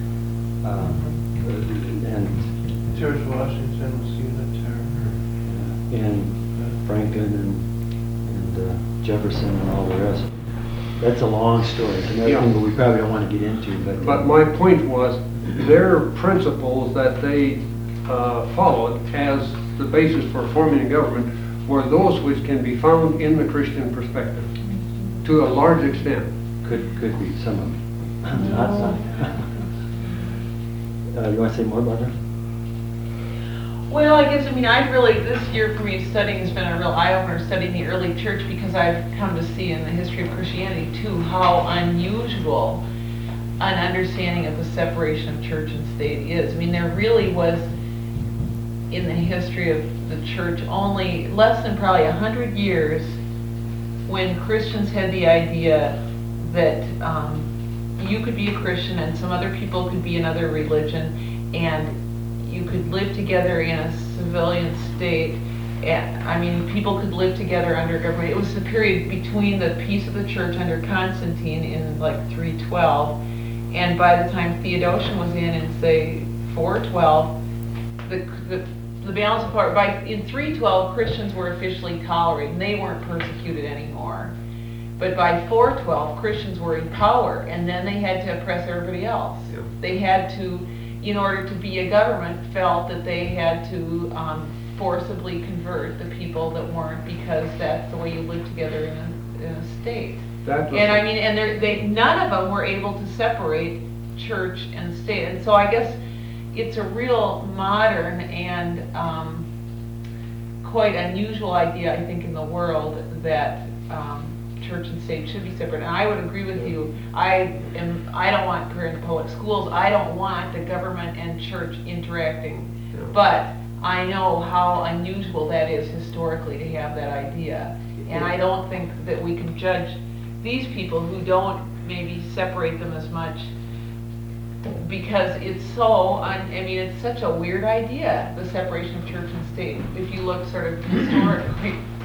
And George Washington was Unitarian. And Franklin and Jefferson and all the rest. That's a long story. It's another thing that we probably don't want to get into. But my point was, their principles that they followed as the basis for forming a government were those which can be found in the Christian perspective, to a large extent. Could be some of them. Not some. You want to say more about that? Well, I guess, this year for me studying has been a real eye-opener studying the early church, because I've come to see in the history of Christianity too how unusual an understanding of the separation of church and state is. There really was in the history of the church only less than probably 100 years when Christians had the idea that you could be a Christian and some other people could be another religion, and you could live together in a civilian state And, I mean, people could live together under government. It was the period between the peace of the church under Constantine in like 312, and by the time Theodosian was in say 412, the balance of power, in 312 Christians were officially tolerated and they weren't persecuted anymore. But by 412 Christians were in power, and then they had to oppress everybody else. Yeah. They had to, in order to be a government, felt that they had to forcibly convert the people that weren't, because that's the way you live together in a state. And I mean, and none of them were able to separate church and state. And so I guess it's a real modern and quite unusual idea, I think, in the world that church and state should be separate. And I would agree with you. I don't want parental public schools. I don't want the government and church interacting. Yeah. But I know how unusual that is historically to have that idea. And I don't think that we can judge these people who don't maybe separate them as much, because it's so, it's such a weird idea, the separation of church and state, if you look sort of historically.